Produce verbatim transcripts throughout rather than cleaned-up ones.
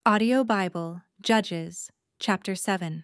Audio Bible, Judges, chapter seven.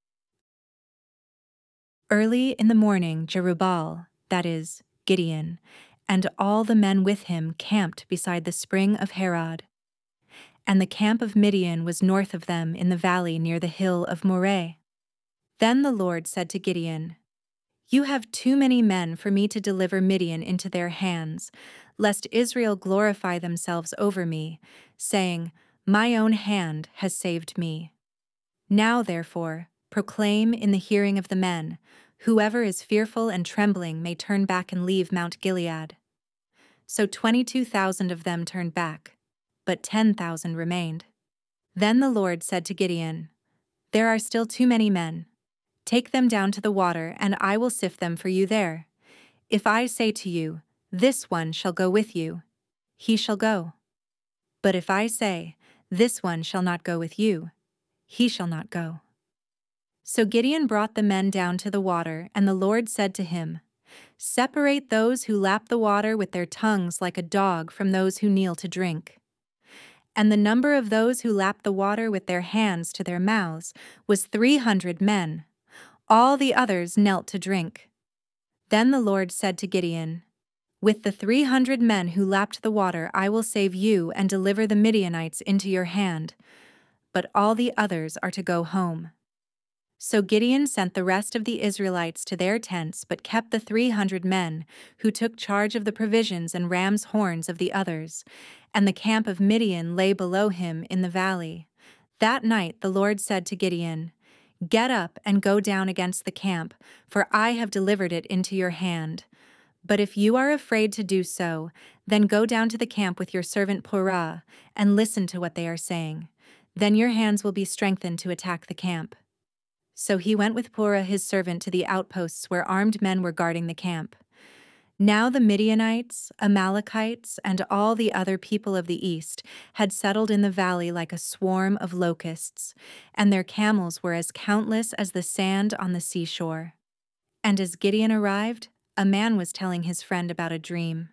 Early in the morning, Jerubbaal, that is, Gideon, and all the men with him camped beside the spring of Harod. And the camp of Midian was north of them in the valley near the hill of Moreh. Then the Lord said to Gideon, "You have too many men for me to deliver Midian into their hands, lest Israel glorify themselves over me, saying, 'My own hand has saved me.' Now, therefore, proclaim in the hearing of the men, 'Whoever is fearful and trembling may turn back and leave Mount Gilead.'" So twenty-two thousand of them turned back, but ten thousand remained. Then the Lord said to Gideon, "There are still too many men. Take them down to the water, and I will sift them for you there. If I say to you, 'This one shall go with you,' he shall go. But if I say, 'This one shall not go with you,' he shall not go." So Gideon brought the men down to the water, and the Lord said to him, "Separate those who lap the water with their tongues like a dog from those who kneel to drink." And the number of those who lapped the water with their hands to their mouths was three hundred men. All the others knelt to drink. Then the Lord said to Gideon, "With the three hundred men who lapped the water I will save you and deliver the Midianites into your hand, but all the others are to go home." So Gideon sent the rest of the Israelites to their tents, but kept the three hundred men, who took charge of the provisions and ram's horns of the others, and the camp of Midian lay below him in the valley. That night the Lord said to Gideon, "Get up and go down against the camp, for I have delivered it into your hand. But if you are afraid to do so, then go down to the camp with your servant Purah, and listen to what they are saying. Then your hands will be strengthened to attack the camp." So he went with Purah his servant to the outposts where armed men were guarding the camp. Now the Midianites, Amalekites, and all the other people of the east had settled in the valley like a swarm of locusts, and their camels were as countless as the sand on the seashore. And as Gideon arrived, a man was telling his friend about a dream.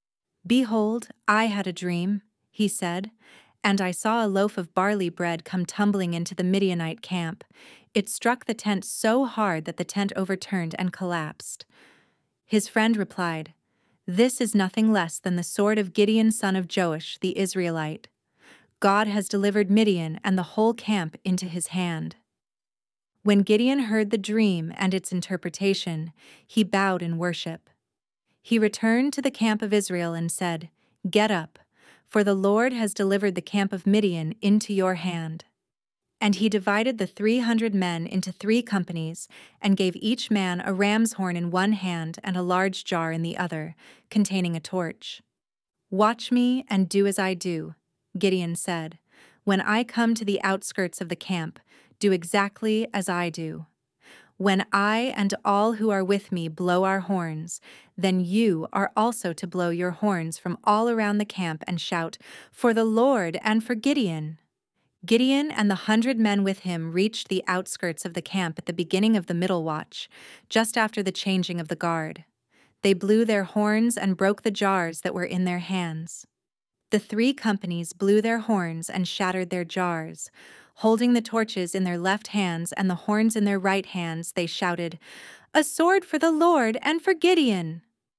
"Behold, I had a dream," he said, "and I saw a loaf of barley bread come tumbling into the Midianite camp. It struck the tent so hard that the tent overturned and collapsed." His friend replied, "This is nothing less than the sword of Gideon son of Joash the Israelite. God has delivered Midian and the whole camp into his hand." When Gideon heard the dream and its interpretation, he bowed in worship. He returned to the camp of Israel and said, "Get up, for the Lord has delivered the camp of Midian into your hand." And he divided the three hundred men into three companies, and gave each man a ram's horn in one hand and a large jar in the other, containing a torch. "Watch me and do as I do," Gideon said. "When I come to the outskirts of the camp, do exactly as I do. When I and all who are with me blow our horns, then you are also to blow your horns from all around the camp and shout, 'For the Lord and for Gideon.'" Gideon and the hundred men with him reached the outskirts of the camp at the beginning of the middle watch, just after the changing of the guard. They blew their horns and broke the jars that were in their hands. The three companies blew their horns and shattered their jars. Holding the torches in their left hands and the horns in their right hands, they shouted, "A sword for the Lord and for Gideon!"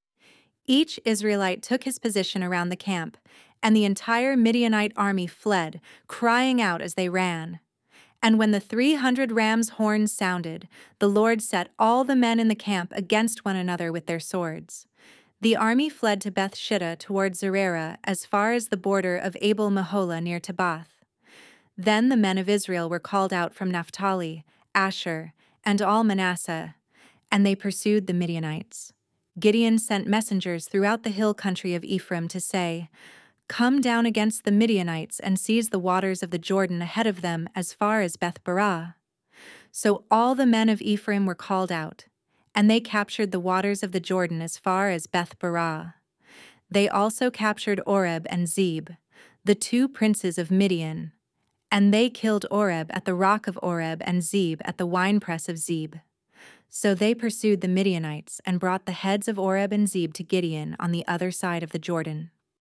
Each Israelite took his position around the camp, and the entire Midianite army fled, crying out as they ran. And when the three hundred rams' horns sounded, the Lord set all the men in the camp against one another with their swords. The army fled to Beth Shittah toward Zererah, as far as the border of Abel Meholah near Tabbath. Then the men of Israel were called out from Naphtali, Asher, and all Manasseh, and they pursued the Midianites. Gideon sent messengers throughout the hill country of Ephraim to say, "Come down against the Midianites and seize the waters of the Jordan ahead of them as far as Beth-barah." So all the men of Ephraim were called out, and they captured the waters of the Jordan as far as Beth-barah. They also captured Oreb and Zeb, the two princes of Midian, and they killed Oreb at the rock of Oreb and Zeb at the winepress of Zeb. So they pursued the Midianites and brought the heads of Oreb and Zeb to Gideon on the other side of the Jordan.